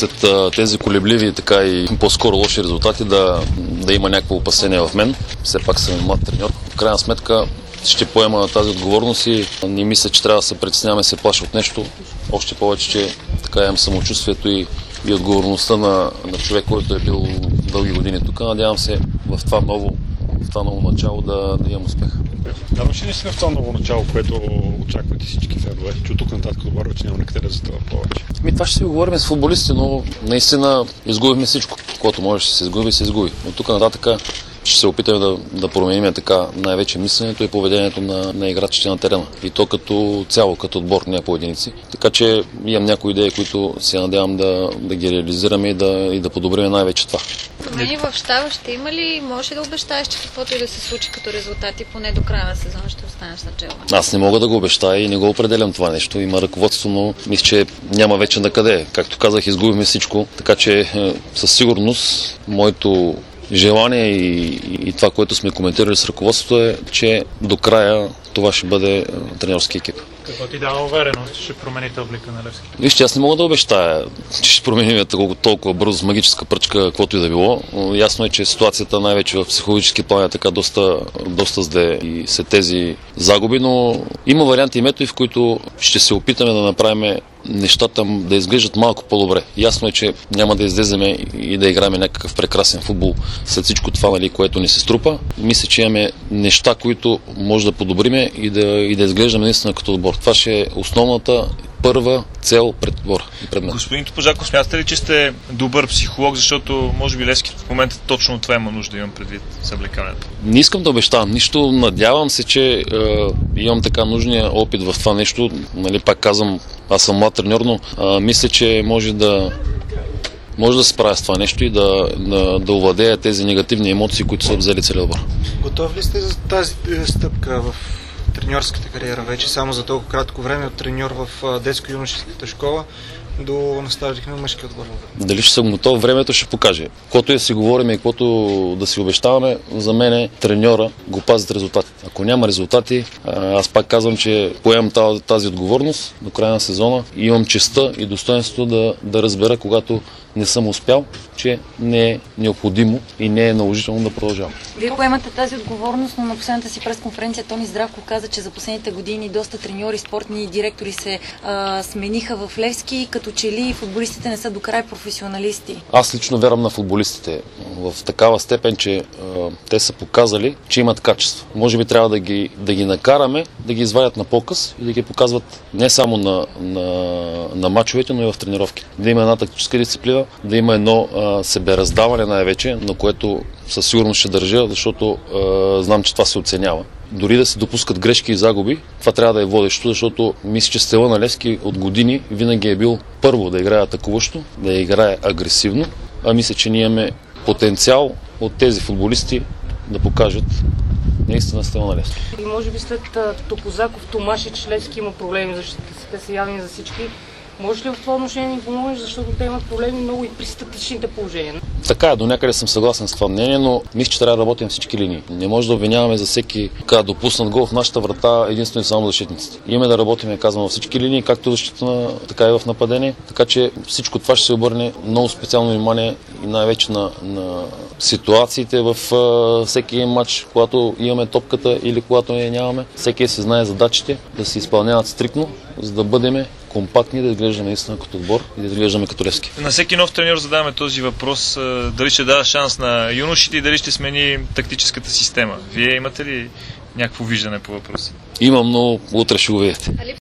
след тези колебливи така и по-скоро лоши резултати да има някакво опасение в мен. Все пак съм млад треньор. В крайна сметка ще поема тази отговорност и не мисля, че трябва да се притесняваме и се плаша от нещо. Още повече, че така имам самочувствието и отговорността на човек, който е бил дълги години тук. Надявам се в това ново начало да имам успех. Даваш ли наистина в това ново начало, което очаквате всички фенове, че от тук нататък отбора вече няма накъде да застава повече? Това ще си говорим с футболисти, но наистина изгубихме всичко. Което може да се изгуби. От тук нататък ще се опитаме да променим така най-вече мисленето и поведението на играчите на терена. И то като цяло, като отбор, не по единици. Така че имам някои идеи, които се надявам да ги реализираме и да подобрим най-вече това. Промени в щаба ще има ли? Можеш ли да обещаеш, че каквото и да се случи като резултати, поне до края на сезона ще останеш начало? Аз не мога да го обещая и не го определям това нещо. Има ръководство, но мисля, че няма вече на къде. Както казах, изгубихме всичко. Така че със сигурност моето желание и това, което сме коментирали с ръководството е, че до края това ще бъде тренерски екип. Какво ти дава увереност, че ще промените облика на Левски? Вижте, аз не мога да обещая, че ще променим толкова бързо с магическа пръчка, каквото и да било. Ясно е, че ситуацията най-вече в психологически план е така доста зле и са тези загуби, но има варианти и методи, в които ще се опитаме да направим нещата да изглеждат малко по-добре. Ясно е, че няма да излеземе и да играем някакъв прекрасен футбол след всичко това, което ни се струпа. Мисля, че имаме неща, които може да подобриме и да изглеждаме наистина като отбор. Това ще е основната първа цел пред отбора и пред мен. Господин Топозаков, смятате ли, че сте добър психолог, защото може би Левски в момента точно това има нужда, имам предвид съблекаването? Не искам да обещавам нищо, надявам се, че имам така нужния опит в това нещо. Пак казвам, аз съм млад треньор, но мисля, че може да се справя с това нещо и да овладея тези негативни емоции, които са взели целия отбор. Готов ли сте за тази стъпка в треньорската кариера вече, само за толкова кратко време от треньор в детско-юношеската школа до наставник на мъжки отбор? Дали ще съм готов, времето ще покаже. Каквото и да си говорим и каквото да си обещаваме, за мен треньора го пазят резултатите. Ако няма резултати, аз пак казвам, че поемам тази отговорност до края на сезона и имам честта и достоинството да разбера, когато не съм успял, че не е необходимо и не е наложително да продължавам. Вие поемате тази отговорност, но на последната си пресконференция Тони Здравко каза, че за последните години доста треньори, спортни директори се смениха в Левски, като че ли футболистите не са до край професионалисти. Аз лично вярвам на футболистите в такава степен, че те са показали, че имат качество. Може би трябва да ги накараме, да ги извадят на показ и да ги показват не само на мачовете, но и в тренировки. Да има една тактическа дисциплина, да има едно себераздаване най-вече, на което със сигурност ще държа, защото знам, че това се оценява. Дори да се допускат грешки и загуби, това трябва да е водещо, защото мисля, че стила на Левски от години винаги е бил първо да играе атакуващо, да играе агресивно, а мисля, че ние имаме потенциал от тези футболисти да покажат наистина стила на Левски. И може би след Топозаков, Томашич, Левски има проблеми, защото те са явни за всички. Може ли в това отношение да им помогнеш, защото те имат проблеми много и при статичните положения? Така е, до някъде съм съгласен с това мнение, но мисля, че трябва да работим всички линии. Не може да обвиняваме за всеки допуснат гол в нашата врата единствено и само защитниците. Имаме да работим, казвам, във всички линии, както в защита, така и в нападение. Така че всичко това ще се обърне много специално внимание и най-вече на ситуациите в всеки матч, когато имаме топката или когато не нямаме. Всеки се знае задачите да се изпълняват стриктно, за да бъдем компактни, да изглеждаме наистина като отбор и да изглеждаме като Левски. На всеки нов треньор задаваме този въпрос, дали ще дава шанс на юношите и дали ще смени тактическата система. Вие имате ли някакво виждане по въпроса? Имам, но утре ще го видите.